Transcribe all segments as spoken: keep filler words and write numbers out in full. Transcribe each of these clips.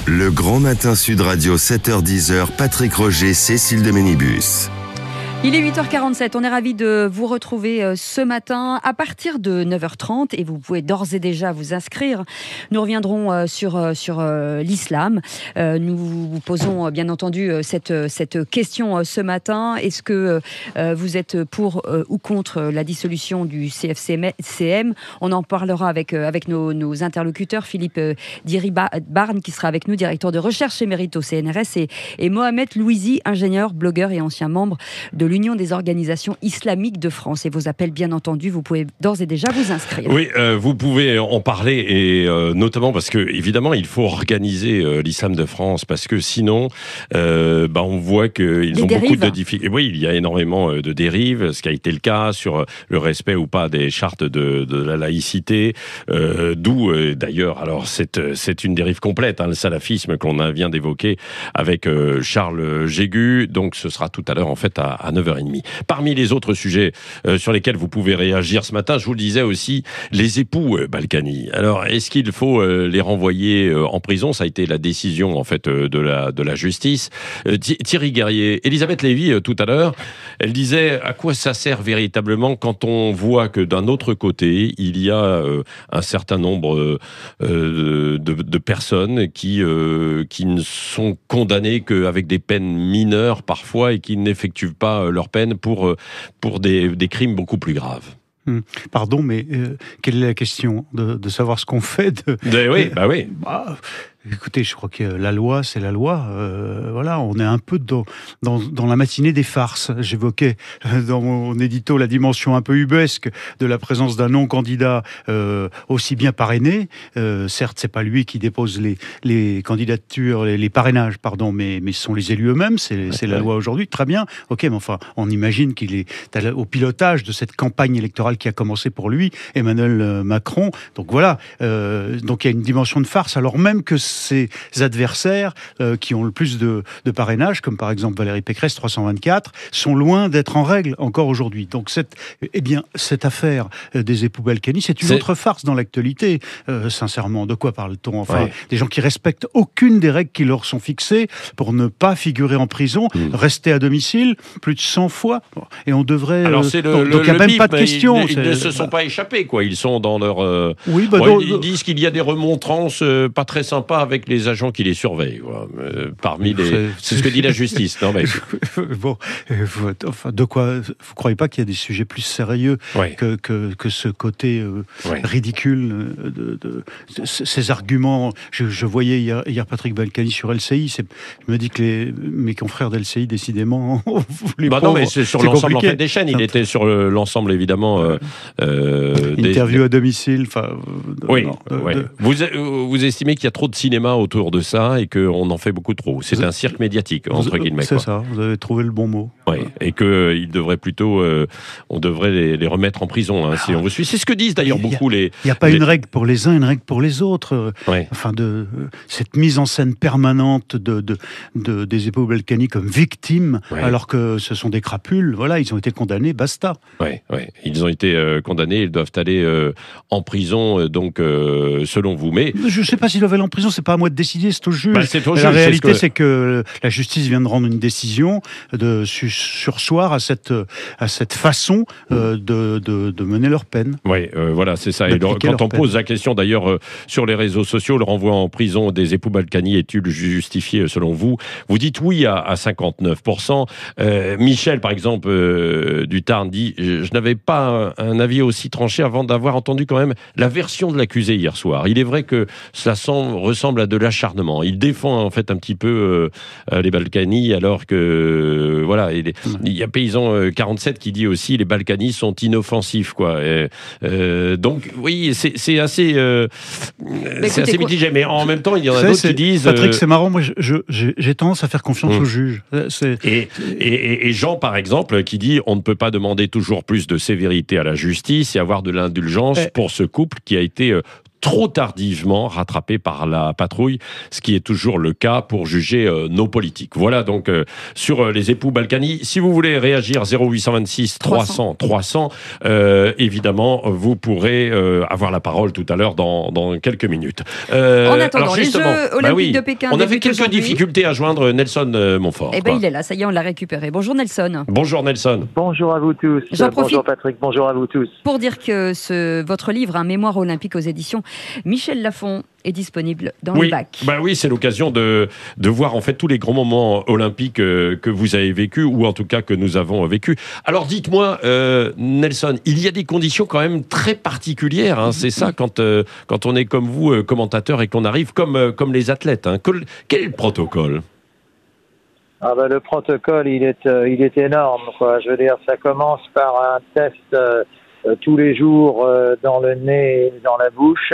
Le Grand Matin Sud Radio, sept heures dix, Patrick Roger, Cécile de Ménibus. Il est huit heures quarante-sept, on est ravis de vous retrouver ce matin à partir de neuf heures trente et vous pouvez d'ores et déjà vous inscrire. Nous reviendrons sur, sur l'islam. Nous vous posons bien entendu cette, cette question ce matin. Est-ce que vous êtes pour ou contre la dissolution du C F C M? On en parlera avec, avec nos, nos interlocuteurs, Philippe Diri-Barn qui sera avec nous, directeur de recherche émérite au C N R S, et, et Mohamed Louisi, ingénieur, blogueur et ancien membre de l'Union des organisations islamiques de France. Et vos appels, bien entendu, vous pouvez d'ores et déjà vous inscrire. Oui, euh, vous pouvez en parler, et euh, notamment parce que, évidemment, il faut organiser euh, l'islam de France, parce que sinon, euh, bah, on voit qu'ils ont dérives. beaucoup de difficultés. Oui, il y a énormément de dérives, ce qui a été le cas sur le respect ou pas des chartes de, de la laïcité, euh, d'où, euh, d'ailleurs, alors c'est, c'est une dérive complète, hein, le salafisme qu'on vient d'évoquer avec euh, Charles Jégu. Donc, ce sera tout à l'heure, en fait, à, à neuf heures trente. Parmi les autres sujets euh, sur lesquels vous pouvez réagir ce matin, je vous le disais aussi, les époux euh, Balkany. Alors, est-ce qu'il faut euh, les renvoyer euh, en prison? Ça a été la décision, en fait, euh, de la de la justice. Euh, Thierry Guerrier, Elisabeth Lévy, euh, tout à l'heure, elle disait à quoi ça sert véritablement quand on voit que d'un autre côté, il y a euh, un certain nombre euh, de, de personnes qui euh, qui ne sont condamnées qu'avec des peines mineures parfois et qui n'effectuent pas euh, leur peine pour, pour des, des crimes beaucoup plus graves. Pardon, mais euh, quelle est la question de, de savoir ce qu'on fait de... de oui, bah oui. Bah, écoutez, je crois que la loi, c'est la loi. Euh, voilà, on est un peu dans, dans, dans la matinée des farces. J'évoquais dans mon édito la dimension un peu ubuesque de la présence d'un non-candidat euh, aussi bien parrainé. Euh, certes, c'est pas lui qui dépose les, les candidatures, les, les parrainages, pardon, mais, mais ce sont les élus eux-mêmes. C'est, c'est la loi aujourd'hui. Très bien. Ok, mais enfin, on imagine qu'il est au pilotage de cette campagne électorale qui a commencé pour lui, Emmanuel Macron. Donc voilà. Euh, donc il y a une dimension de farce, alors même que ses adversaires euh, qui ont le plus de, de parrainage, comme par exemple Valérie Pécresse, trois cent vingt-quatre, sont loin d'être en règle encore aujourd'hui. Donc cette, eh bien, cette affaire des époux Balkany, c'est une c'est... autre farce dans l'actualité, euh, sincèrement. De quoi parle-t-on? Enfin, ouais. Des gens qui respectent aucune des règles qui leur sont fixées pour ne pas figurer en prison, mmh. rester à domicile plus de cent fois. Et on devrait... Alors c'est le, donc le, il n'y a le même bip, pas de question. Ils, ils ne se sont pas échappés, quoi. Ils sont dans leur... Euh... Oui, bah, bon, donc, ils disent qu'il y a des remontrances euh, pas très sympas avec les agents qui les surveillent. Euh, parmi les... C'est... c'est ce que dit la justice. Non, mais... bon, vous, enfin, de quoi... Vous croyez pas qu'il y a des sujets plus sérieux ouais. que, que, que ce côté euh, ouais. ridicule de, de, de, ces arguments? Je, je voyais hier, hier Patrick Balkany sur L C I. C'est, je me dis que les, mes confrères d'L C I, décidément, les bah pauvres, non, mais c'est sur c'est l'ensemble en compliqué. fait, des chaînes. Il était sur l'ensemble, évidemment. Euh, euh, Interview des... à domicile. Enfin, oui. Non, de, ouais. de... Vous, vous estimez qu'il y a trop de cinéma autour de ça et qu'on en fait beaucoup trop. C'est vous, un cirque médiatique, entre guillemets. C'est quoi. ça, vous avez trouvé le bon mot. Oui, et qu'il devrait plutôt, euh, on devrait les, les remettre en prison, hein, si on vous suit. C'est ce que disent d'ailleurs beaucoup les... Il n'y a pas les... une règle pour les uns, une règle pour les autres. Ouais. Enfin, de, cette mise en scène permanente de, de, de, des époux Balkany comme victimes, ouais. alors que ce sont des crapules. Voilà, ils ont été condamnés, basta. Oui, ouais. Ils ont été euh, condamnés, ils doivent aller euh, en prison, euh, donc, euh, selon vous. Mais... Je ne sais pas s'ils doivent aller en prison, c'est pas à moi de décider, c'est au juge. Bah, c'est au la juge, réalité, c'est, que... c'est que la justice vient de rendre une décision de sursoir à cette, à cette façon euh, de, de, de mener leur peine. Oui, euh, voilà, c'est ça. Et le, quand on peine. pose la question, d'ailleurs, euh, sur les réseaux sociaux, le renvoi en prison des époux Balkany est-il justifié, selon vous? Vous dites oui à, à cinquante-neuf pour cent. Euh, Michel, par exemple, euh, du Tarn, dit « Je n'avais pas un, un avis aussi tranché avant d'avoir entendu quand même la version de l'accusé hier soir. Il est vrai que cela semble, ressemble à de l'acharnement. Il défend en fait un petit peu euh, les Balkany, alors que, euh, voilà, il, il y a Paysan euh, quarante-sept qui dit aussi les Balkany sont inoffensifs, quoi. Et, euh, donc, oui, c'est, c'est assez, euh, c'est écoutez, assez mitigé. Mais en même temps, il y en a d'autres qui disent... Patrick, c'est marrant, moi, je, je, j'ai tendance à faire confiance mmh. au juge. C'est... Et, et, et Jean, par exemple, qui dit on ne peut pas demander toujours plus de sévérité à la justice et avoir de l'indulgence eh. pour ce couple qui a été... Euh, trop tardivement rattrapés par la patrouille, ce qui est toujours le cas pour juger euh, nos politiques. Voilà donc euh, sur euh, les époux Balkany. Si vous voulez réagir, zéro huit cent vingt-six trois cents trois cents, euh, évidemment, vous pourrez euh, avoir la parole tout à l'heure dans, dans quelques minutes. Euh, en attendant, les Jeux Olympiques bah oui, de Pékin. On avait quelques difficultés à joindre Nelson euh, Montfort. Eh bien, il est là, ça y est, on l'a récupéré. Bonjour Nelson. Bonjour Nelson. Bonjour à vous tous. J'en profite bonjour Patrick, bonjour à vous tous. Pour dire que ce, votre livre, Un mémoire olympique aux éditions Michel Lafon, est disponible dans oui, le bac. Bah oui, c'est l'occasion de, de voir en fait tous les grands moments olympiques euh, que vous avez vécus, ou en tout cas que nous avons vécus. Alors dites-moi, euh, Nelson, il y a des conditions quand même très particulières, hein, c'est ça, quand, euh, quand on est comme vous, euh, commentateur, et qu'on arrive comme, euh, comme les athlètes. Hein. Quel, quel est le protocole ? Ah ben, le protocole, il est, euh, il est énorme, quoi. Je veux dire, ça commence par un test euh, euh, tous les jours euh, dans le nez et dans la bouche,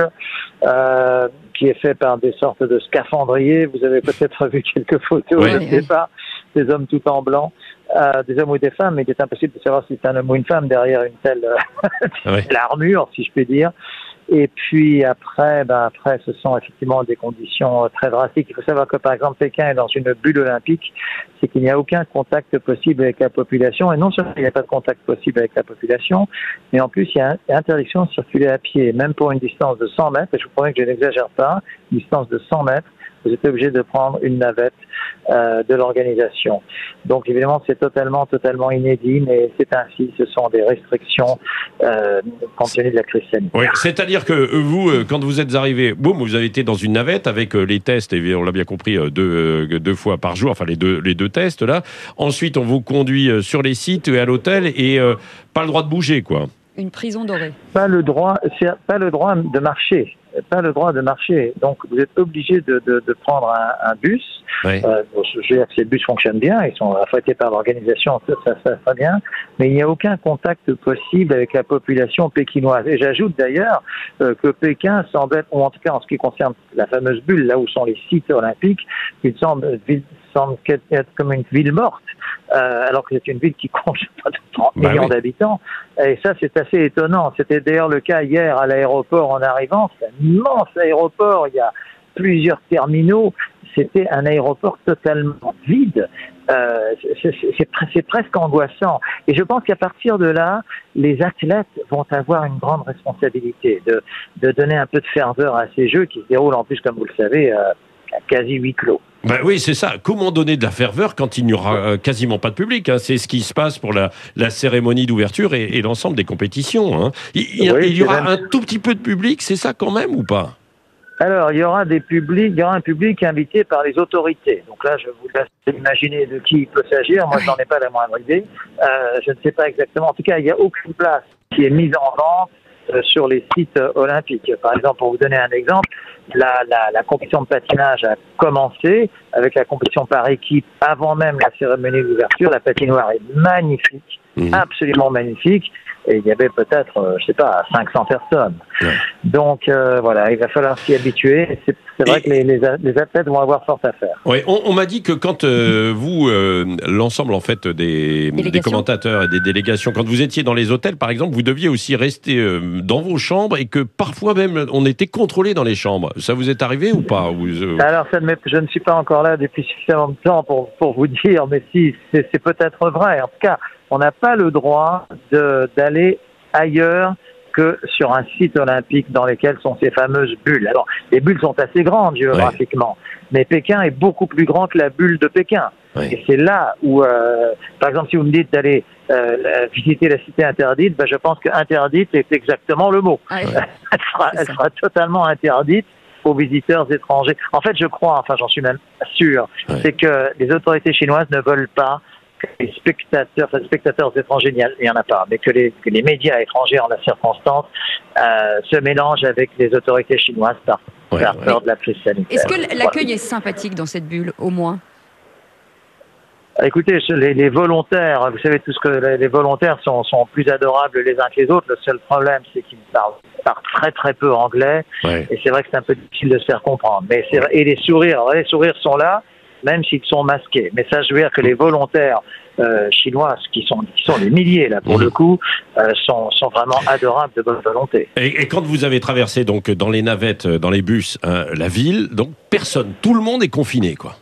euh, qui est fait par des sortes de scaphandriers. Vous avez peut-être vu quelques photos, oui, je ne sais oui. pas, des hommes tout en blanc, euh, des hommes ou des femmes, mais il est impossible de savoir si c'est un homme ou une femme derrière une telle euh, oui. armure, si je puis dire. Et puis après, ben après, ce sont effectivement des conditions très drastiques. Il faut savoir que, par exemple, Pékin est dans une bulle olympique, c'est qu'il n'y a aucun contact possible avec la population. Et non seulement il n'y a pas de contact possible avec la population, mais en plus, il y a interdiction de circuler à pied, même pour une distance de cent mètres. Et je vous promets que je n'exagère pas, une distance de cent mètres. Vous êtes obligé de prendre une navette euh, de l'organisation. Donc évidemment, c'est totalement, totalement inédit, mais c'est ainsi. Ce sont des restrictions euh, compte tenu de la crise sanitaire. Oui, c'est-à-dire que vous, quand vous êtes arrivé, boum, vous avez été dans une navette avec les tests, et on l'a bien compris, deux, deux fois par jour, enfin les deux, les deux tests là. Ensuite, on vous conduit sur les sites et à l'hôtel, et euh, pas le droit de bouger, quoi. Une prison dorée. Pas le droit, c'est pas le droit de marcher. Pas le droit de marcher. Donc, vous êtes obligé de, de, de prendre un, un bus. Oui. Euh, je veux dire que ces bus fonctionnent bien, ils sont affrétés par l'organisation, ça, ça, ça va bien, mais il n'y a aucun contact possible avec la population pékinoise. Et j'ajoute d'ailleurs euh, que Pékin semble être, ou en tout cas en ce qui concerne la fameuse bulle, là où sont les sites olympiques, il semble, semble être comme une ville morte, euh, alors que c'est une ville qui compte trente bah millions oui. d'habitants. Et ça, c'est assez étonnant. C'était d'ailleurs le cas hier à l'aéroport en arrivant. C'est un immense aéroport, il y a plusieurs terminaux. C'était un aéroport totalement vide. Euh, c'est, c'est, c'est presque angoissant. Et je pense qu'à partir de là, les athlètes vont avoir une grande responsabilité de, de donner un peu de ferveur à ces Jeux qui se déroulent en plus, comme vous le savez, euh, à quasi huis clos. Ben oui, c'est ça. Comment donner de la ferveur quand il n'y aura euh, quasiment pas de public, hein. C'est ce qui se passe pour la, la cérémonie d'ouverture et, et l'ensemble des compétitions. Hein. Il, il, oui, il y aura même... un tout petit peu de public, c'est ça quand même ou pas ? Alors, il y aura des publics, il y aura un public invité par les autorités. Donc là, je vous laisse imaginer de qui il peut s'agir. Moi, je n'en ai pas la moindre idée. Euh, je ne sais pas exactement. En tout cas, il n'y a aucune place qui est mise en vente euh, sur les sites euh, olympiques. Par exemple, pour vous donner un exemple, la, la, la compétition de patinage a commencé avec la compétition par équipe avant même la cérémonie d'ouverture. La patinoire est magnifique, mmh. absolument magnifique. Et il y avait peut-être, euh, je sais pas, cinq cents personnes. Ouais. Donc euh, voilà, il va falloir s'y habituer. C'est, c'est vrai et... que les, les, les athlètes vont avoir fort à faire. Oui, on, on m'a dit que quand euh, vous, euh, l'ensemble en fait des, des commentateurs et des délégations, quand vous étiez dans les hôtels, par exemple, vous deviez aussi rester euh, dans vos chambres et que parfois même on était contrôlé dans les chambres. Ça vous est arrivé ou pas ou, euh... Alors, ça ne je ne suis pas encore là depuis suffisamment de temps pour pour vous dire, mais si c'est, c'est peut-être vrai. En tout cas, on n'a pas le droit de, d'aller ailleurs que sur un site olympique dans lesquels sont ces fameuses bulles. Alors, les bulles sont assez grandes géographiquement, ouais. mais Pékin est beaucoup plus grand que la bulle de Pékin. Ouais. Et c'est là où, euh, par exemple, si vous me dites d'aller euh, visiter la cité interdite, ben je pense que interdite est exactement le mot. Ouais. elle sera, elle sera totalement interdite aux visiteurs étrangers. En fait, je crois, enfin j'en suis même sûr, ouais. c'est que les autorités chinoises ne veulent pas que les spectateurs, enfin les spectateurs étrangers, il n'y en a pas, mais que les, que les médias étrangers en la circonstance euh, se mélangent avec les autorités chinoises par, ouais, par ouais. peur de la crise sanitaire. Est-ce que l'accueil voilà. est sympathique dans cette bulle, au moins ? Écoutez, les, les volontaires, vous savez tous que les volontaires sont, sont plus adorables les uns que les autres. Le seul problème, c'est qu'ils parlent, parlent très très peu anglais, ouais. et c'est vrai que c'est un peu difficile de se faire comprendre. Mais c'est vrai, et les sourires, alors les sourires sont là, même s'ils sont masqués. Mais ça, je veux dire que les volontaires euh, chinois, qui sont, qui sont des milliers là pour mmh. le coup, euh, sont, sont vraiment adorables de bonne volonté. Et, et quand vous avez traversé donc dans les navettes, dans les bus, hein, la ville, donc personne, tout le monde est confiné, quoi.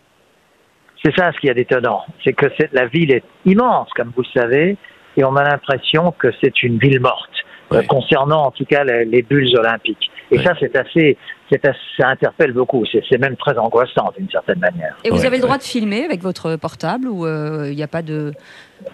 C'est ça ce qu'il y a d'étonnant, c'est que c'est, la ville est immense, comme vous le savez, et on a l'impression que c'est une ville morte, ouais. euh, concernant en tout cas les, les bulles olympiques. Et ouais. ça, c'est assez, c'est assez, ça interpelle beaucoup, c'est, c'est même très angoissant d'une certaine manière. Et vous ouais, avez le droit ouais. de filmer avec votre portable ou il euh, n'y a pas de, d'interdiction ?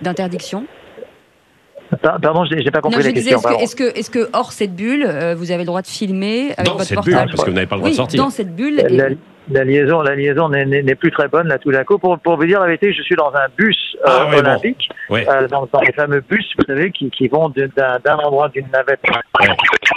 Pardon, j'ai, j'ai pas compris non, la je question. Disais, est-ce, que, est-ce que, est-ce que hors cette bulle, euh, vous avez le droit de filmer avec dans votre cette portable bulle, parce que vous n'avez pas le droit oui, de sortir. Dans cette bulle. La, et... la, la liaison, la liaison n'est, n'est, n'est plus très bonne là tout d'un coup. Pour, pour vous dire la vérité, je suis dans un bus euh, ah, ouais, olympique, bon. ouais. euh, dans, dans les fameux bus, vous savez, qui, qui vont d'un, d'un endroit d'une navette. Ouais.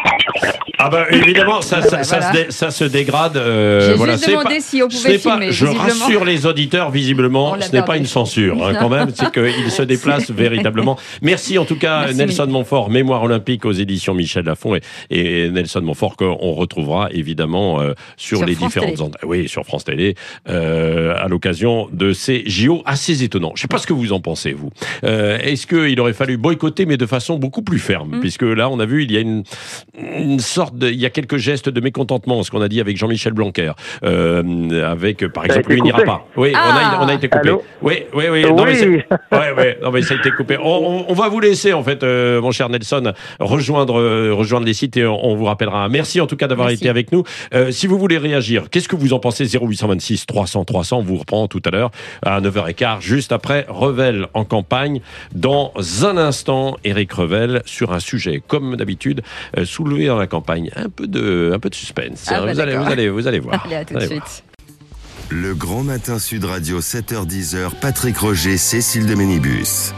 Ah ben évidemment, ça, ça, ça, voilà. se, ça se dégrade. Euh, J'ai voilà. juste c'est demandé pas, si on pouvait filmer. Pas, je rassure les auditeurs, visiblement, ce n'est pas une censure hein, quand même, c'est qu'il se déplace véritablement. Merci en tout cas Merci, Nelson Mille. Montfort, Mémoire olympique aux éditions Michel Lafon et, et Nelson Montfort qu'on retrouvera évidemment euh, sur, sur, les France différentes ondes. Oui, sur France Télé, euh, à l'occasion de ces J O assez étonnants. Je ne sais pas ce que vous en pensez, vous. Euh, est-ce qu'il aurait fallu boycotter, mais de façon beaucoup plus ferme, mm. puisque là, on a vu, il y a une, une sorte de, il y a quelques gestes de mécontentement, ce qu'on a dit avec Jean-Michel Blanquer, euh, avec, par exemple, lui n'ira pas. Oui, ah. on a, on a été coupé. Allô oui, oui, oui. Non, oui. Mais c'est, ouais, ouais, non, mais ça a été coupé. On, on, on va vous laisser, en fait, euh, mon cher Nelson, rejoindre, euh, rejoindre les sites et on, on vous rappellera. Merci en tout cas d'avoir Merci. été avec nous. Euh, si vous voulez réagir, qu'est-ce que vous en pensez? Zéro huit cent vingt-six trois cents trois cents, on vous reprend tout à l'heure à neuf heures quinze, juste après Revel en campagne. Dans un instant, Éric Revel sur un sujet, comme d'habitude, euh, soulevé dans la campagne. Un peu de, un peu de suspense. Ah hein. bah vous, allez, vous, allez, vous allez voir. Allez, à tout de suite. Voir. Le Grand Matin Sud Radio, sept heures dix, Patrick Roger, Cécile de Ménibus.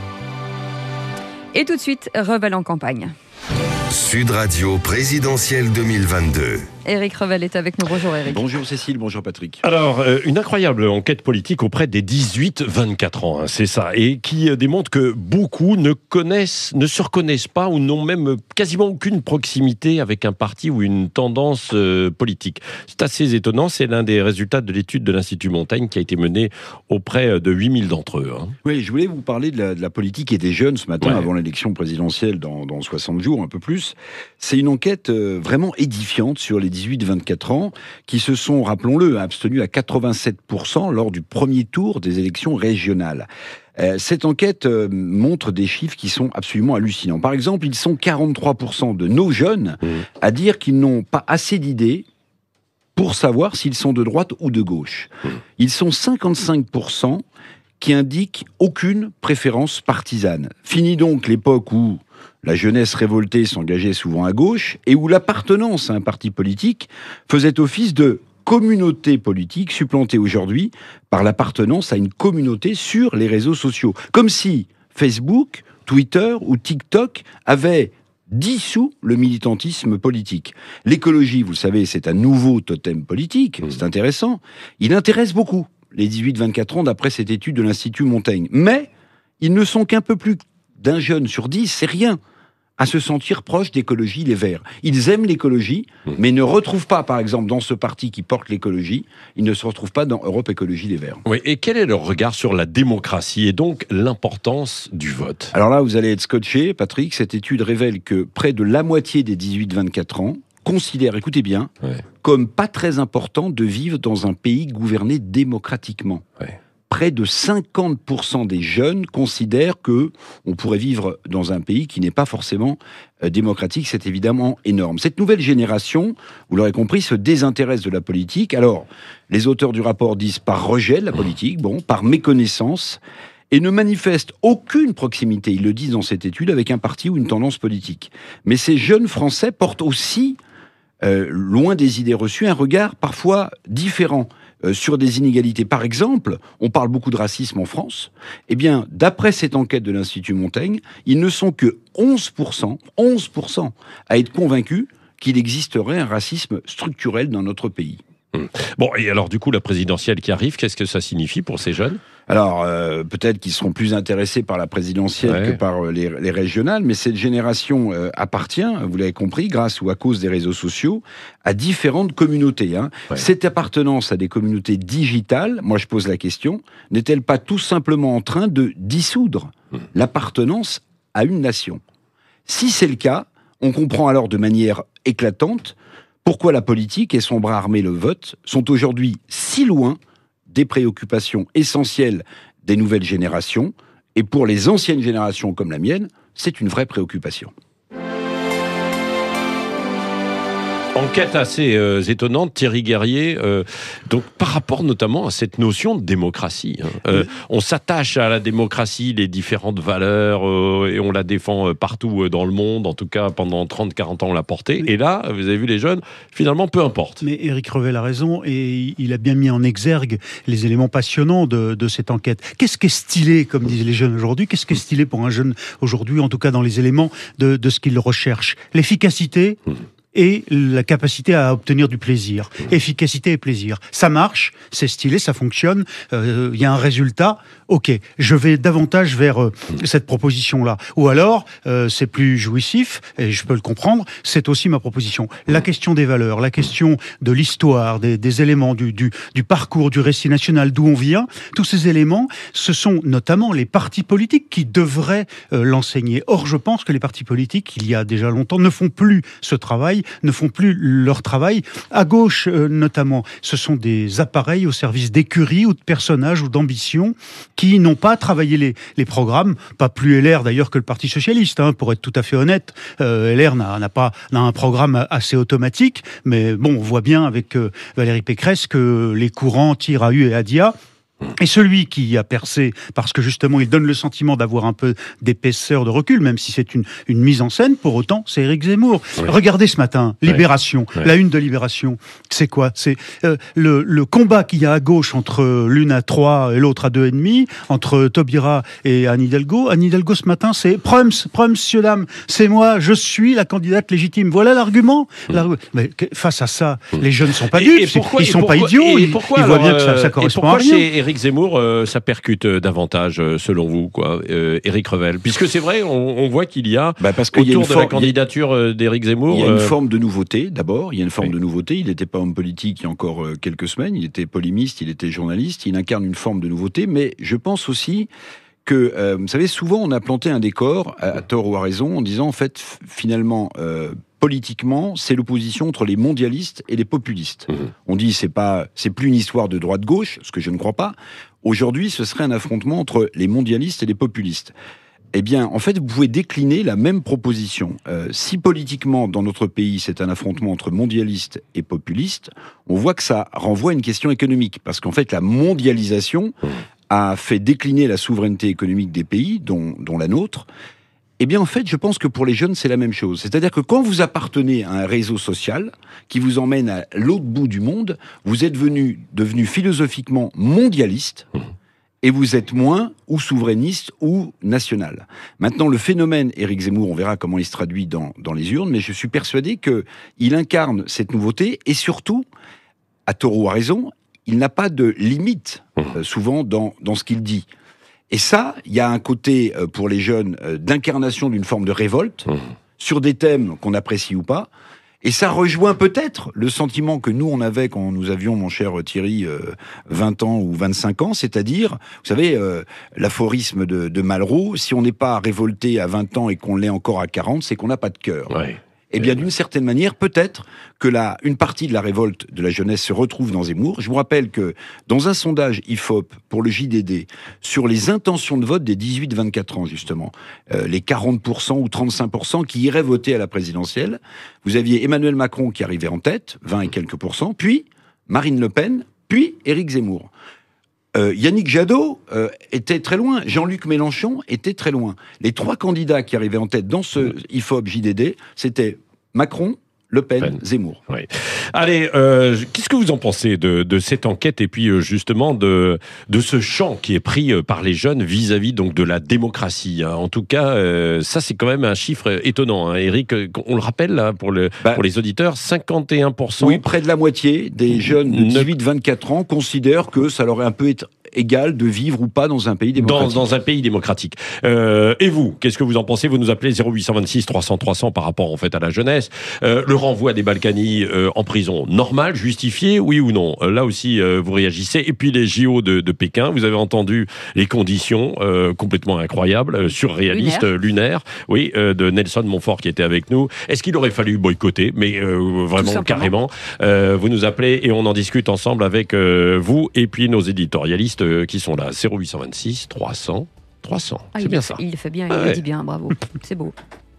Et tout de suite, Revel en campagne. Sud Radio présidentielle deux mille vingt-deux. Éric Revel est avec nous. Bonjour Éric. Bonjour Cécile, bonjour Patrick. Alors, euh, une incroyable enquête politique auprès des dix-huit vingt-quatre ans, hein, c'est ça, et qui euh, démontre que beaucoup ne connaissent, ne se reconnaissent pas ou n'ont même euh, quasiment aucune proximité avec un parti ou une tendance euh, politique. C'est assez étonnant, c'est l'un des résultats de l'étude de l'Institut Montaigne qui a été menée auprès de huit mille d'entre eux. Hein. Oui, je voulais vous parler de la, de la politique et des jeunes ce matin, ouais. avant l'élection présidentielle dans, dans soixante jours, un peu plus. C'est une enquête euh, vraiment édifiante sur les dix-huit vingt-quatre ans, qui se sont, rappelons-le, abstenus à quatre-vingt-sept pour cent lors du premier tour des élections régionales. Euh, cette enquête euh, montre des chiffres qui sont absolument hallucinants. Par exemple, ils sont quarante-trois pour cent de nos jeunes mmh. à dire qu'ils n'ont pas assez d'idées pour savoir s'ils sont de droite ou de gauche. Mmh. Ils sont cinquante-cinq pour cent qui indiquent aucune préférence partisane. Fini donc l'époque où la jeunesse révoltée s'engageait souvent à gauche et où l'appartenance à un parti politique faisait office de communauté politique, supplantée aujourd'hui par l'appartenance à une communauté sur les réseaux sociaux. Comme si Facebook, Twitter ou TikTok avaient dissous le militantisme politique. L'écologie, vous le savez, c'est un nouveau totem politique, c'est intéressant. Il intéresse beaucoup les dix-huit vingt-quatre ans d'après cette étude de l'Institut Montaigne. Mais ils ne sont qu'un peu plus d'un jeune sur dix, c'est rien, à se sentir proche d'écologie, les Verts. Ils aiment l'écologie, mmh. mais ne retrouvent pas, par exemple, dans ce parti qui porte l'écologie, ils ne se retrouvent pas dans Europe Écologie Les Verts. Oui, et quel est leur regard sur la démocratie et donc l'importance du vote? Alors là, vous allez être scotché, Patrick, cette étude révèle que près de la moitié des dix-huit vingt-quatre ans considèrent, écoutez bien, ouais. comme pas très important de vivre dans un pays gouverné démocratiquement. Ouais. Près de cinquante pour cent des jeunes considèrent que on pourrait vivre dans un pays qui n'est pas forcément euh, démocratique. C'est évidemment énorme. Cette nouvelle génération, vous l'aurez compris, se désintéresse de la politique. Alors, les auteurs du rapport disent par rejet de la politique, bon, par méconnaissance, et ne manifestent aucune proximité, ils le disent dans cette étude, avec un parti ou une tendance politique. Mais ces jeunes Français portent aussi, euh, loin des idées reçues, un regard parfois différent Euh, sur des inégalités. Par exemple, on parle beaucoup de racisme en France. Eh bien, d'après cette enquête de l'Institut Montaigne, ils ne sont que onze pour cent, onze pour cent à être convaincus qu'il existerait un racisme structurel dans notre pays. Hum. Bon, et alors du coup, la présidentielle qui arrive, qu'est-ce que ça signifie pour ces jeunes ? Alors, euh, peut-être qu'ils seront plus intéressés par la présidentielle ouais. que par les, les régionales, mais cette génération euh, appartient, vous l'avez compris, grâce ou à cause des réseaux sociaux, à différentes communautés. Hein. Ouais. Cette appartenance à des communautés digitales, moi je pose la question, n'est-elle pas tout simplement en train de dissoudre mmh. l'appartenance à une nation ? Si c'est le cas, on comprend alors de manière éclatante pourquoi la politique et son bras armé, le vote, sont aujourd'hui si loin des préoccupations essentielles des nouvelles générations, et pour les anciennes générations comme la mienne, c'est une vraie préoccupation. Enquête assez euh, étonnante, Thierry Guerrier, euh, donc par rapport notamment à cette notion de démocratie. Hein. Euh, oui. On s'attache à la démocratie, les différentes valeurs, euh, et on la défend euh, partout euh, dans le monde, en tout cas pendant trente à quarante ans on l'a portée. Oui. Et là, vous avez vu les jeunes, finalement peu importe. Mais Éric Revel a raison, et il a bien mis en exergue les éléments passionnants de, de cette enquête. Qu'est-ce qui est stylé, comme disent les jeunes aujourd'hui ? Qu'est-ce qui est stylé pour un jeune aujourd'hui, en tout cas dans les éléments de, de ce qu'il recherche ? L'efficacité mmh. et la capacité à obtenir du plaisir. Efficacité et plaisir. Ça marche, c'est stylé, ça fonctionne, il euh, y a un résultat, ok, je vais davantage vers euh, cette proposition-là. Ou alors, euh, c'est plus jouissif, et je peux le comprendre, c'est aussi ma proposition. La question des valeurs, la question de l'histoire, des, des éléments du, du, du parcours, du récit national, d'où on vient, tous ces éléments, ce sont notamment les partis politiques qui devraient euh, l'enseigner. Or, je pense que les partis politiques, il y a déjà longtemps, ne font plus ce travail, ne font plus leur travail. À gauche, euh, notamment, ce sont des appareils au service d'écuries ou de personnages ou d'ambitions qui n'ont pas travaillé les, les programmes, pas plus L R d'ailleurs que le Parti Socialiste, hein, pour être tout à fait honnête. Euh, L R n'a, n'a pas n'a un programme assez automatique, mais bon, on voit bien avec euh, Valérie Pécresse que les courants tirent à U et à Dia. Et celui qui a percé, parce que justement il donne le sentiment d'avoir un peu d'épaisseur, de recul, même si c'est une, une mise en scène, pour autant c'est Éric Zemmour. Oui. Regardez ce matin, Libération, oui. la une de Libération, c'est quoi ? C'est euh, le, le combat qu'il y a à gauche entre l'une à trois et l'autre à deux et demi, entre Taubira et Anne Hidalgo. Anne Hidalgo ce matin c'est « Prums, Prums, monsieur, dame, c'est moi, je suis la candidate légitime ». Voilà l'argument. Mmh. L'argument. Mais face à ça, mmh. les jeunes ne sont pas dupes, ils ne sont pas idiots, ils, pourquoi, ils voient alors, bien que ça, ça correspond à rien. Éric Zemmour, euh, ça percute euh, davantage, euh, selon vous, quoi, euh, Éric Revel. Puisque c'est vrai, on, on voit qu'il y a, bah parce autour y a de for- la candidature euh, d'Éric Zemmour... Il y a une euh... forme de nouveauté, d'abord. Il y a une forme oui. de nouveauté. Il n'était pas homme politique il y a encore euh, quelques semaines. Il était polémiste, il était journaliste. Il incarne une forme de nouveauté. Mais je pense aussi que, euh, vous savez, souvent on a planté un décor, à, à tort ou à raison, en disant, en fait, f- finalement... Euh, politiquement, c'est l'opposition entre les mondialistes et les populistes. Mmh. On dit c'est pas, c'est plus une histoire de droite-gauche, ce que je ne crois pas. Aujourd'hui, ce serait un affrontement entre les mondialistes et les populistes. Eh bien, en fait, vous pouvez décliner la même proposition. Euh, si politiquement, dans notre pays, c'est un affrontement entre mondialistes et populistes, on voit que ça renvoie à une question économique. Parce qu'en fait, la mondialisation mmh. a fait décliner la souveraineté économique des pays, dont, dont la nôtre. Eh bien, en fait, je pense que pour les jeunes, c'est la même chose. C'est-à-dire que quand vous appartenez à un réseau social qui vous emmène à l'autre bout du monde, vous êtes venu, devenu philosophiquement mondialiste et vous êtes moins ou souverainiste ou national. Maintenant, le phénomène Éric Zemmour, on verra comment il se traduit dans, dans les urnes, mais je suis persuadé qu'il incarne cette nouveauté et surtout, à tort ou à raison, il n'a pas de limite, euh, souvent, dans, dans ce qu'il dit. Et ça, il y a un côté, euh, pour les jeunes, euh, d'incarnation d'une forme de révolte, mmh. sur des thèmes qu'on apprécie ou pas. Et ça rejoint peut-être le sentiment que nous, on avait quand nous avions, mon cher Thierry, euh, vingt ans ou vingt-cinq ans, c'est-à-dire, vous savez, euh, l'aphorisme de, de Malraux, si on n'est pas révolté à vingt ans et qu'on l'est encore à quarante, c'est qu'on n'a pas de cœur. Ouais. Eh bien, d'une certaine manière, peut-être que la, une partie de la révolte de la jeunesse se retrouve dans Zemmour. Je vous rappelle que dans un sondage I F O P pour le J D D, sur les intentions de vote des dix-huit vingt-quatre ans, justement, euh, les quarante pour cent ou trente-cinq pour cent qui iraient voter à la présidentielle, vous aviez Emmanuel Macron qui arrivait en tête, vingt et quelques pourcents, puis Marine Le Pen, puis Éric Zemmour. Euh, Yannick Jadot euh, était très loin, Jean-Luc Mélenchon était très loin. Les trois candidats qui arrivaient en tête dans ce I F O P J D D, c'était Macron, Le Pen, Pen. Zemmour. Oui. Allez, euh, qu'est-ce que vous en pensez de, de cette enquête et puis euh, justement de, de ce champ qui est pris euh, par les jeunes vis-à-vis donc de la démocratie, hein. En tout cas, euh, ça c'est quand même un chiffre étonnant, hein. Eric, on le rappelle là, pour, le, bah, pour les auditeurs, cinquante et un pour cent. Oui, près de la moitié des jeunes de dix-huit à vingt-quatre ans considèrent que ça leur est un peu été égal de vivre ou pas dans un pays démocratique. Dans, dans un pays démocratique. Euh, et vous, qu'est-ce que vous en pensez? Vous nous appelez zéro huit cent vingt-six trois cents trois cents par rapport en fait à la jeunesse. Euh, le renvoi des Balkany euh, en prison, normal, justifié, oui ou non? euh, Là aussi, euh, vous réagissez. Et puis les J O de, de Pékin, vous avez entendu les conditions euh, complètement incroyables, euh, surréalistes, lunaires, lunaires oui, euh, de Nelson Montfort qui était avec nous. Est-ce qu'il aurait fallu boycotter? Mais euh, vraiment carrément. Euh, vous nous appelez et on en discute ensemble avec euh, vous et puis nos éditorialistes qui sont là, zéro huit cent vingt-six trois cents trois cents. Ah, c'est bien fait, ça. Il le fait bien, il ah le ouais. dit bien, bravo. C'est beau.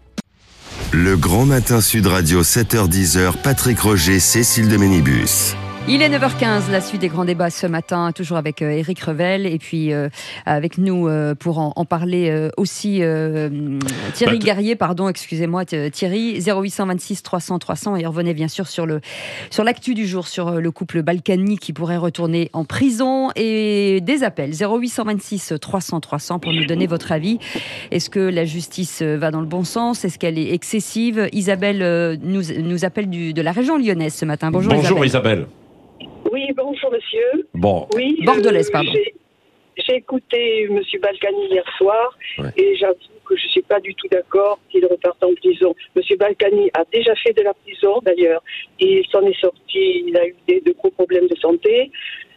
Le Grand Matin Sud Radio, sept heures dix, Patrick Roger, Cécile de Ménibus. Il est neuf heures quinze, la suite des grands débats ce matin, toujours avec euh, Éric Revel et puis euh, avec nous euh, pour en, en parler euh, aussi euh, Thierry bah, Garrier, pardon, excusez-moi Thierry, zéro huit cent vingt-six trois cents trois cents et revenez bien sûr sur le sur l'actu du jour, sur euh, le couple Balkany qui pourrait retourner en prison et des appels, zéro huit cent vingt-six trois cents trois cents pour nous donner votre avis. Est-ce que la justice va dans le bon sens? Est-ce qu'elle est excessive? Isabelle euh, nous, nous appelle du, de la région lyonnaise ce matin. Bonjour, Bonjour Isabelle. Isabelle. Oui, bonjour monsieur. Bon. Oui, Bordelaise, euh, pardon. J'ai, j'ai écouté monsieur Balkany hier soir ouais. et j'avoue que je ne suis pas du tout d'accord qu'il reparte en prison. Monsieur Balkany a déjà fait de la prison d'ailleurs et il s'en est sorti, il a eu des, de gros problèmes de santé.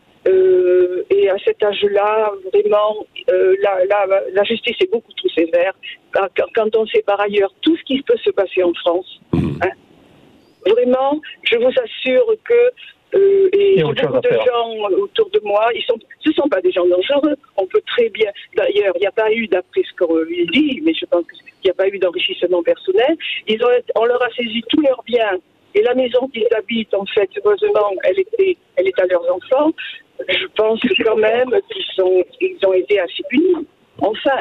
Euh, et à cet âge-là, vraiment, euh, la, la, la justice est beaucoup trop sévère. Quand, quand on sait par ailleurs tout ce qui peut se passer en France, mmh. hein, vraiment, je vous assure que Euh, et beaucoup de gens autour de moi, ils sont, ce ne sont pas des gens dangereux. On peut très bien. D'ailleurs, il n'y a pas eu, d'après ce qu'il dit, mais je pense qu'il n'y a pas eu d'enrichissement personnel. Ils ont, on leur a saisi tous leurs biens. Et la maison qu'ils habitent, en fait, heureusement, elle était, elle est à leurs enfants. Je pense quand même qu'ils sont, ils ont été assez punis. Enfin.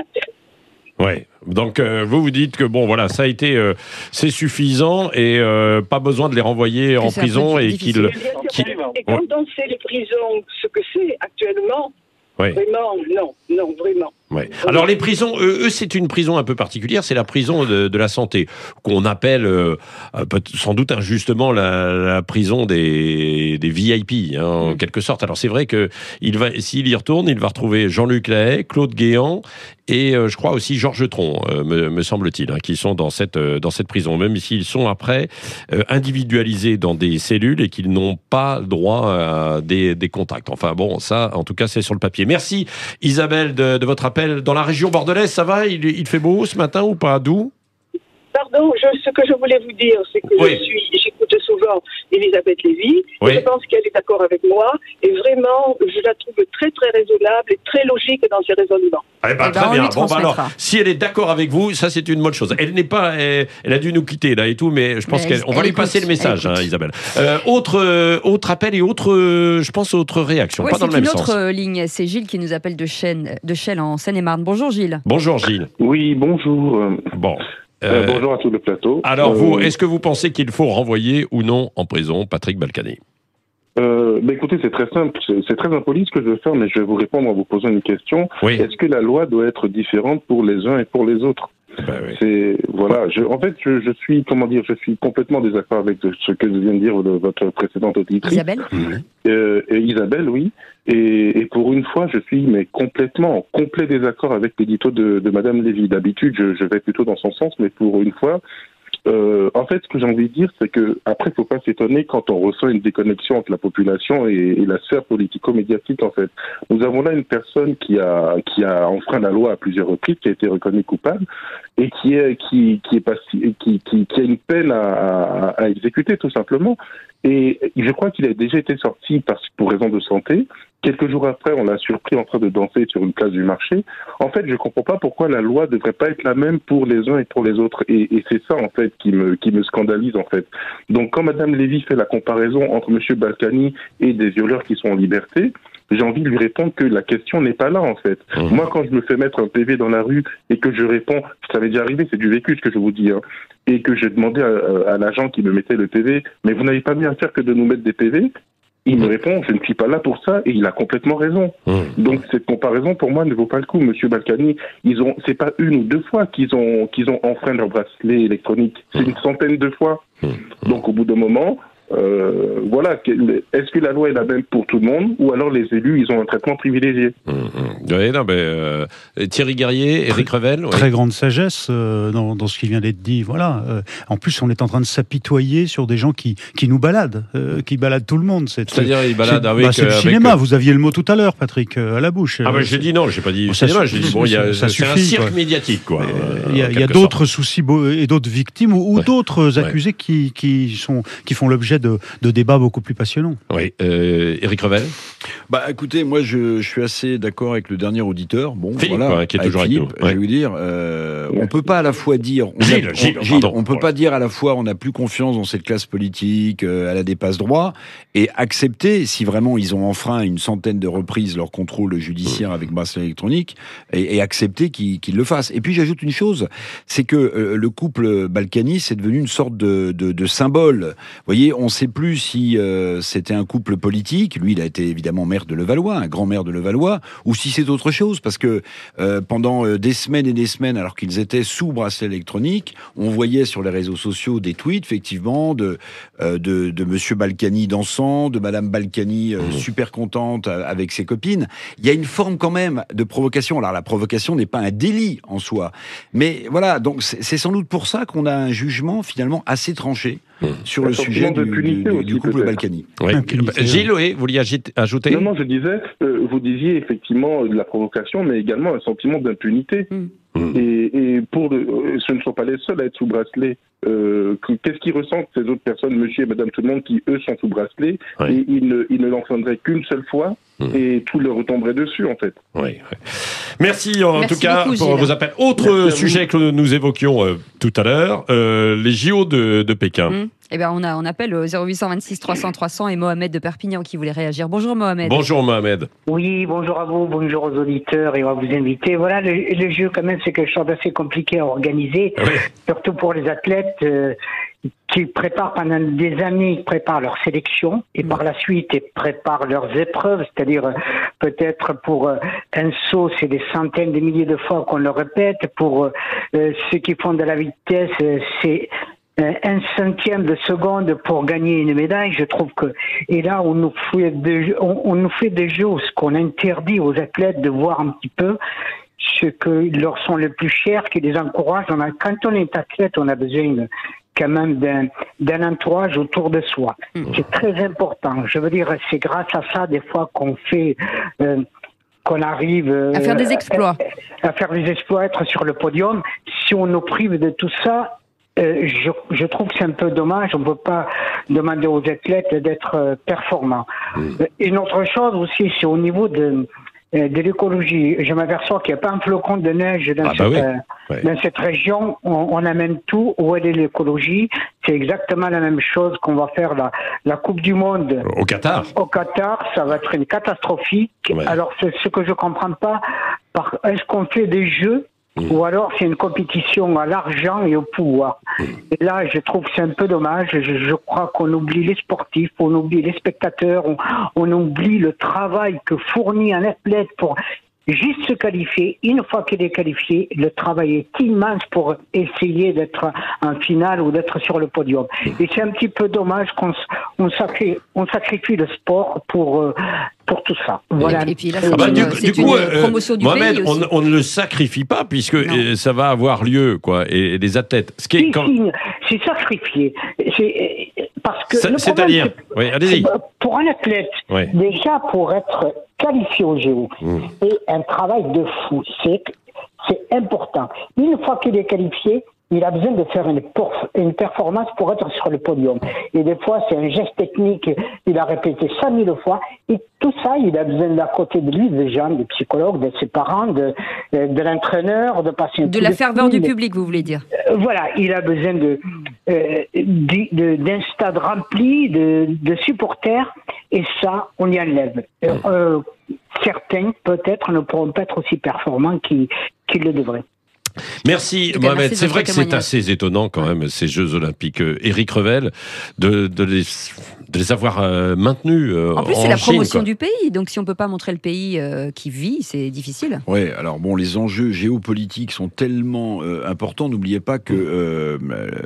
Ouais. Donc euh, vous vous dites que bon voilà ça a été euh, c'est suffisant et euh, pas besoin de les renvoyer que en prison et qu'ils qu et quand ouais. on sait les prisons ce que c'est actuellement ouais. vraiment non non vraiment. Ouais. Alors les prisons, eux, eux, c'est une prison un peu particulière, c'est la prison de, de la santé, qu'on appelle euh, sans doute injustement la, la prison des, des V I P, hein, en mmh. quelque sorte. Alors c'est vrai que il va, s'il y retourne, il va retrouver Jean-Luc Lahaye, Claude Guéant et euh, je crois aussi Georges Tron, euh, me, me semble-t-il, hein, qui sont dans cette euh, dans cette prison, même s'ils sont après euh, individualisés dans des cellules et qu'ils n'ont pas droit à des, des contacts. Enfin bon, ça, en tout cas, c'est sur le papier. Merci Isabelle de, de votre appel. Dans la région bordelaise, ça va? Il, il fait beau ce matin ou pas? D'où? Pardon, je, ce que je voulais vous dire, c'est que oui. je suis, j'écoute souvent Elisabeth Lévy, oui. et je pense qu'elle est d'accord avec moi, et vraiment, je la trouve très très raisonnable et très logique dans ses raisonnements. Eh ben, eh très ben, bien. Bon, bah, alors, si elle est d'accord avec vous, ça c'est une bonne chose. Elle n'est pas, elle, elle a dû nous quitter là et tout, mais je pense mais qu'on va lui écoute, passer le message, hein, Isabelle. Euh, autre, euh, autre appel et autre, euh, je pense, autre réaction, ouais, pas dans le même sens. C'est une autre ligne. C'est Gilles qui nous appelle de Chelles, de Chelles en Seine-et-Marne. Bonjour Gilles. Bonjour Gilles. Oui, bonjour. Bon. Euh, euh, bonjour à tout le plateau. Alors, euh, vous, est-ce que vous pensez qu'il faut renvoyer ou non en prison Patrick Balkany? euh, bah écoutez, c'est très simple, c'est, c'est très impoli ce que je veux faire, mais je vais vous répondre en vous posant une question. Oui. Est-ce que la loi doit être différente pour les uns et pour les autres? Ben oui. C'est voilà. Je, en fait, je, je suis comment dire, je suis complètement désaccord avec ce que vient de dire le, votre précédente auditrice. Isabelle. Mmh. Euh, et Isabelle, oui. Et, et pour une fois, je suis mais complètement, en complet désaccord avec l'édito de, de Madame Lévy. D'habitude, je, je vais plutôt dans son sens, mais pour une fois. Euh, en fait, ce que j'ai envie de dire, c'est que après, faut pas s'étonner quand on ressent une déconnexion entre la population et, et la sphère politico-médiatique. En fait, nous avons là une personne qui a qui a enfreint la loi à plusieurs reprises, qui a été reconnue coupable et qui est qui qui est pas qui qui, qui a une peine à, à, à exécuter tout simplement. Et je crois qu'il a déjà été sorti parce, pour raison de santé. Quelques jours après, on l'a surpris en train de danser sur une place du marché. En fait, je ne comprends pas pourquoi la loi ne devrait pas être la même pour les uns et pour les autres. Et, et c'est ça, en fait, qui me, qui me scandalise, en fait. Donc, quand Mme Lévy fait la comparaison entre M. Balkany et des violeurs qui sont en liberté, j'ai envie de lui répondre que la question n'est pas là, en fait. Mmh. Moi, quand je me fais mettre un P V dans la rue et que je réponds, ça m'est déjà arrivé, c'est du vécu ce que je vous dis, hein, et que j'ai demandé à, à l'agent qui me mettait le P V, mais vous n'avez pas mieux à faire que de nous mettre des P V? Il me répond, je ne suis pas là pour ça, et il a complètement raison. Mmh. Donc cette comparaison, pour moi, ne vaut pas le coup, Monsieur Balkany. Ils ont, c'est pas une ou deux fois qu'ils ont, qu'ils ont enfreint leur bracelet électronique. C'est une centaine de fois. Mmh. Donc au bout d'un moment, euh, voilà, est-ce que la loi est la même pour tout le monde, ou alors les élus, ils ont un traitement privilégié? mmh. Oui, non, mais euh, Thierry Guerrier, Éric Revel, oui. Très grande sagesse euh, dans, dans ce qui vient d'être dit. Voilà. Euh, en plus, on est en train de s'apitoyer sur des gens qui, qui nous baladent, euh, qui baladent tout le monde. C'est, C'est-à-dire, ils baladent c'est, avec. Bah, c'est le avec, cinéma. euh... Vous aviez le mot tout à l'heure, Patrick, euh, à la bouche. Ah, bah, j'ai dit non, j'ai pas dit bon, cinéma, j'ai dit bon, il y a, ça c'est suffit, un cirque quoi. Médiatique, quoi. Il y a, y a d'autres soucis et d'autres victimes ou, ou ouais. d'autres accusés ouais. qui, qui, sont, qui font l'objet de, de débats beaucoup plus passionnant. Oui, euh, Éric Revel. Bah, écoutez, moi, je, je suis assez d'accord avec le dernier auditeur. Bon, Philippe, voilà, ouais, qui est toujours Philippe, avec nous. Ouais. Je vais vous dire, euh, on peut pas à la fois dire, on, Gilles, a, on, Gilles, Gilles, pardon, on peut voilà. pas dire à la fois on n'a plus confiance dans cette classe politique, euh, elle a des passe-droits, et accepter, si vraiment ils ont enfreint une centaine de reprises leur contrôle judiciaire avec bracelet électronique, et, et accepter qu'ils, qu'ils le fassent. Et puis j'ajoute une chose, c'est que euh, le couple Balkany, c'est devenu une sorte de, de, de symbole. Vous voyez, on sait plus si euh, c'était un couple politique, lui il a été évidemment maire de Levallois, un grand maire de Levallois, ou si c'est autre chose, parce que euh, pendant des semaines et des semaines, alors qu'ils étaient sous bracelet électronique, on voyait sur les réseaux sociaux des tweets, effectivement, de, euh, de, de Monsieur Balkany dansant, de Madame Balkany euh, super contente avec ses copines. Il y a une forme quand même de provocation. Alors la provocation n'est pas un délit en soi, mais voilà, donc c'est, c'est sans doute pour ça qu'on a un jugement finalement assez tranché Mmh. sur le sujet du, du, du, du couple Balkany. Oui. Gilles, oui, vous vouliez ajouter? Non, non, je disais, euh, vous disiez effectivement de la provocation, mais également un sentiment d'impunité. Mmh. Et, et pour le, ce ne sont pas les seuls à être sous bracelet. Euh, qu'est-ce qu'ils ressentent ces autres personnes, monsieur et madame tout le monde, qui eux sont sous bracelet, oui. et ils ne, ils ne l'enfreindraient qu'une seule fois, mmh. et tout leur retomberait dessus en fait. Oui, oui. Merci en Merci tout cas beaucoup, pour Gilles. vos appels. Autre sujet que nous évoquions euh, tout à l'heure, euh, les J O de, de Pékin. Mmh. Eh ben, on, a, on appelle au zéro huit deux six trois cents trois cents et Mohamed de Perpignan qui voulait réagir. Bonjour Mohamed. Bonjour Mohamed. Oui, bonjour à vous, bonjour aux auditeurs et à vous inviter. Voilà, le, le jeu quand même c'est quelque chose d'assez compliqué à organiser, oui. surtout pour les athlètes euh, qui préparent pendant des années, ils préparent leur sélection et mmh. par la suite ils préparent leurs épreuves, c'est-à-dire euh, peut-être pour euh, un saut c'est des centaines de milliers de fois qu'on le répète, pour euh, ceux qui font de la vitesse euh, c'est un centième de seconde pour gagner une médaille. Je trouve que et là on nous fait des, on, on nous fait des jeux, ce qu'on interdit aux athlètes de voir un petit peu ce que leur sont les plus chers, qui les encouragent. On a, quand on est athlète, on a besoin de, quand même d'un, d'un entourage autour de soi. Mmh. C'est très important. Je veux dire, c'est grâce à ça des fois qu'on fait euh, qu'on arrive euh, à faire des exploits, à, à faire des exploits, être sur le podium. Si on nous prive de tout ça, Euh, je, je trouve que c'est un peu dommage. On ne peut pas demander aux athlètes d'être euh, performants. Mmh. Et une autre chose aussi, c'est au niveau de, euh, de l'écologie. Je m'aperçois qu'il n'y a pas un flocon de neige dans, ah cette, bah oui. euh, ouais. dans cette région. On, on amène tout. Où est l'écologie? C'est exactement la même chose qu'on va faire la, la Coupe du Monde. Au Qatar. Au Qatar, ça va être une catastrophique. Ouais. Alors, c'est ce que je ne comprends pas. Par, est-ce qu'on fait des jeux? Mmh. Ou alors c'est une compétition à l'argent et au pouvoir. Mmh. Et là, je trouve que c'est un peu dommage. Je, je crois qu'on oublie les sportifs, on oublie les spectateurs, on, on oublie le travail que fournit un athlète pour juste se qualifier. Une fois qu'il est qualifié, le travail est immense pour essayer d'être en finale ou d'être sur le podium. Et c'est un petit peu dommage qu'on on sacrifie, on sacrifie le sport pour... Euh, pour tout ça. Voilà. Et, et puis là, c'est ah bah, une, du, c'est du coup, une euh, promotion du Mohamed, pays aussi. On, on ne le sacrifie pas puisque euh, ça va avoir lieu, quoi. Et, et les athlètes. Ce qui est si, quand... si, c'est sacrifié. C'est, parce que c'est, le c'est-à-dire, c'est, oui, allez-y. Pour un athlète, oui. déjà pour être qualifié au J O, mmh. c'est un travail de fou. C'est, c'est important. Une fois qu'il est qualifié, il a besoin de faire une, porf- une performance pour être sur le podium. Et des fois, c'est un geste technique, il a répété cent mille fois. Et tout ça, il a besoin d'à côté de lui des gens, des psychologues, de ses parents, de, de l'entraîneur, de passer... De la ferveur du public, vous voulez dire. Voilà, il a besoin de, euh, d'un stade rempli de, de supporters, et ça, on y enlève. Euh, certains, peut-être, ne pourront pas être aussi performants qu'ils, qu'ils le devraient. Merci Mohamed. C'est vrai que c'est assez étonnant quand même, ces Jeux Olympiques. Éric Revel, de, de, les, de les avoir euh, maintenus euh, en plus, en c'est la Chine, promotion quoi. du pays, donc si on ne peut pas montrer le pays euh, qui vit, c'est difficile. Oui, alors bon, les enjeux géopolitiques sont tellement euh, importants. N'oubliez pas que euh,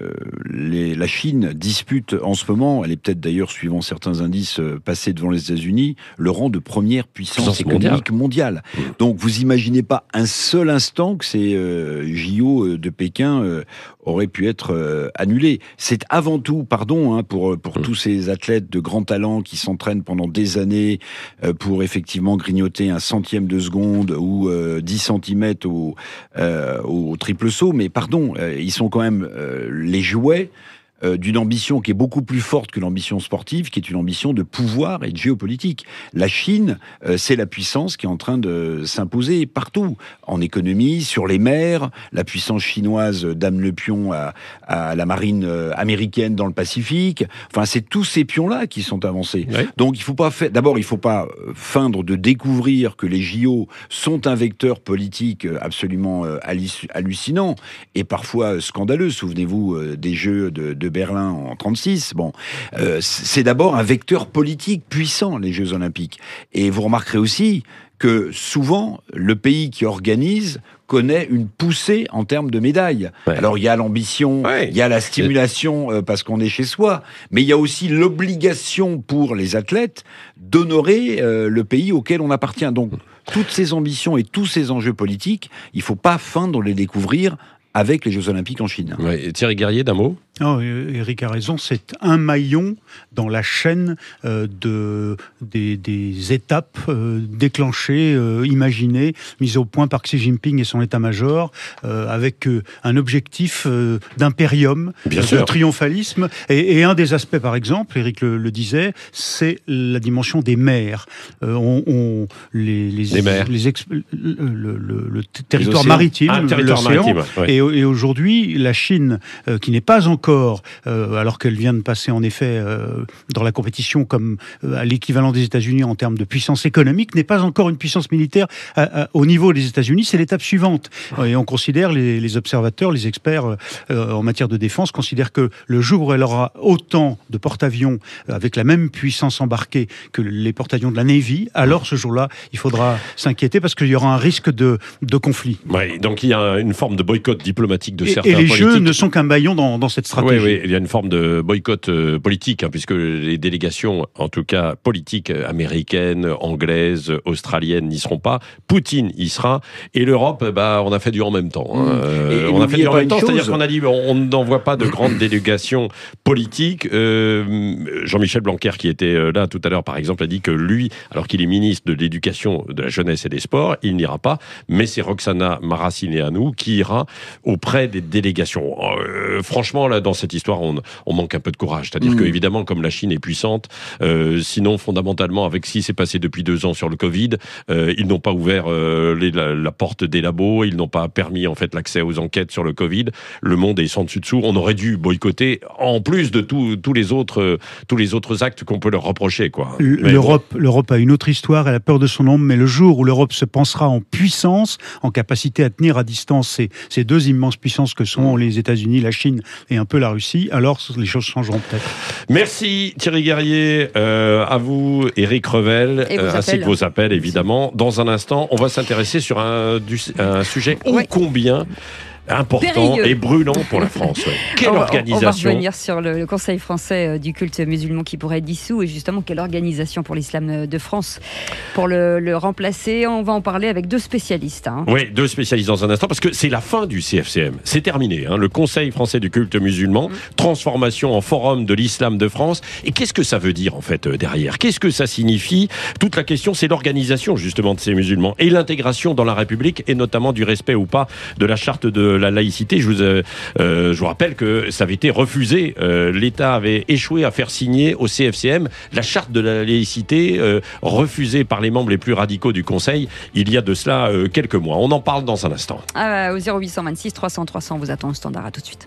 les, la Chine dispute en ce moment, elle est peut-être d'ailleurs, suivant certains indices, euh, passée devant les États-Unis, le rang de première puissance, puissance économique mondiale. mondiale. Mmh. Donc vous imaginez pas un seul instant que ces euh, J O de Pékin euh, auraient pu être euh, annulés. C'est avant tout, pardon, hein, pour, pour mmh. tous ces athlètes de grand talent qui s'entraînent pendant des années euh, pour effectivement grignoter un centième de seconde ou euh, dix centimètres au, euh, au triple saut, mais pardon, euh, ils sont quand même euh, les jouets Euh, d'une ambition qui est beaucoup plus forte que l'ambition sportive, qui est une ambition de pouvoir et de géopolitique. La Chine, euh, c'est la puissance qui est en train de s'imposer partout, en économie, sur les mers. La puissance chinoise dame le pion à, à la marine euh, américaine dans le Pacifique. Enfin, c'est tous ces pions-là qui sont avancés. Oui. Donc, il faut pas faire. D'abord, il faut pas feindre de découvrir que les J O sont un vecteur politique absolument euh, hallucinant et parfois scandaleux. Souvenez-vous euh, des Jeux de, de Berlin en trente-six. Bon, euh, c'est d'abord un vecteur politique puissant, les Jeux Olympiques. Et vous remarquerez aussi que souvent, le pays qui organise connaît une poussée en termes de médailles. Ouais. Alors, il y a l'ambition, ouais. il y a la stimulation euh, parce qu'on est chez soi, mais il y a aussi l'obligation pour les athlètes d'honorer euh, le pays auquel on appartient. Donc, toutes ces ambitions et tous ces enjeux politiques, il ne faut pas feindre de les découvrir avec les Jeux Olympiques en Chine. Ouais. Thierry Guerrier, d'un mot ? Non, Éric a raison, c'est un maillon dans la chaîne euh, de, des, des étapes euh, déclenchées, euh, imaginées, mises au point par Xi Jinping et son état-major, euh, avec euh, un objectif euh, d'impérium, Bien de sûr. triomphalisme. Et, et un des aspects, par exemple, Éric le, le disait, c'est la dimension des mers. Euh, on, on, les, les, les mers. Les exp... le, le, le, le territoire maritime, ah, le territoire l'océan. maritime, ouais. Et, et aujourd'hui, la Chine, euh, qui n'est pas encore Euh, alors qu'elle vient de passer en effet euh, dans la compétition comme euh, à l'équivalent des États-Unis en termes de puissance économique, n'est pas encore une puissance militaire à, à, au niveau des États-Unis. C'est l'étape suivante. Et on considère, les, les observateurs, les experts euh, en matière de défense considèrent que le jour où elle aura autant de porte-avions euh, avec la même puissance embarquée que les porte-avions de la Navy, alors ce jour-là, il faudra s'inquiéter parce qu'il y aura un risque de, de conflit. Ouais, donc il y a une forme de boycott diplomatique de et, certains et les politiques. Jeux ne sont qu'un maillon dans, dans cette stratégie. Oui, oui, il y a une forme de boycott euh, politique, hein, puisque les délégations, en tout cas politiques, américaines, anglaises, australiennes, n'y seront pas. Poutine y sera. Et l'Europe, bah, on a fait du en même temps. Hein. Euh, on a fait du en même temps, chose... c'est-à-dire qu'on a dit on n'envoie pas de grandes délégations politiques. Euh, Jean-Michel Blanquer, qui était là tout à l'heure, par exemple, a dit que lui, alors qu'il est ministre de l'Éducation, de la Jeunesse et des Sports, il n'ira pas. Mais c'est Roxana Maracineanu qui ira auprès des délégations. Euh, franchement, là, dans cette histoire, on, on manque un peu de courage. C'est-à-dire mmh. que, évidemment, comme la Chine est puissante, euh, sinon, fondamentalement, avec ce qui s'est passé depuis deux ans sur le Covid, euh, ils n'ont pas ouvert euh, les, la, la porte des labos, ils n'ont pas permis, en fait, l'accès aux enquêtes sur le Covid. Le monde est sans dessus dessous. On aurait dû boycotter, en plus de tous tous les autres, euh, tous les autres actes qu'on peut leur reprocher, quoi. L'Europe, bon. L'Europe a une autre histoire, elle a peur de son ombre, mais le jour où l'Europe se pensera en puissance, en capacité à tenir à distance ces, ces deux immenses puissances que sont les États-Unis, la Chine et un peu la Russie, alors les choses changeront peut-être. Merci Thierry Guerrier, euh, à vous Éric Revel, euh, ainsi que vos appels évidemment. Dans un instant, on va s'intéresser sur un, du, un sujet ô ouais. combien important Périlleux. Et brûlant pour la France. Ouais. Quelle on va, organisation. On va revenir sur le, le Conseil français du culte musulman qui pourrait être dissous et justement quelle organisation pour l'islam de France pour le, le remplacer. On va en parler avec deux spécialistes. Hein. Oui, deux spécialistes dans un instant parce que c'est la fin du C F C M. C'est terminé. Hein, le Conseil français du culte musulman, mmh. transformation en forum de l'islam de France. Et qu'est-ce que ça veut dire en fait derrière ? Qu'est-ce que ça signifie ? Toute la question, c'est l'organisation justement de ces musulmans et l'intégration dans la République et notamment du respect ou pas de la charte de la laïcité. Je vous, euh, je vous rappelle que ça avait été refusé. Euh, L'État avait échoué à faire signer au C F C M la charte de la laïcité euh, refusée par les membres les plus radicaux du Conseil il y a de cela euh, quelques mois. On en parle dans un instant. Ah, au zéro huit cent vingt-six trois cents trois cents, vous attend au standard. À tout de suite.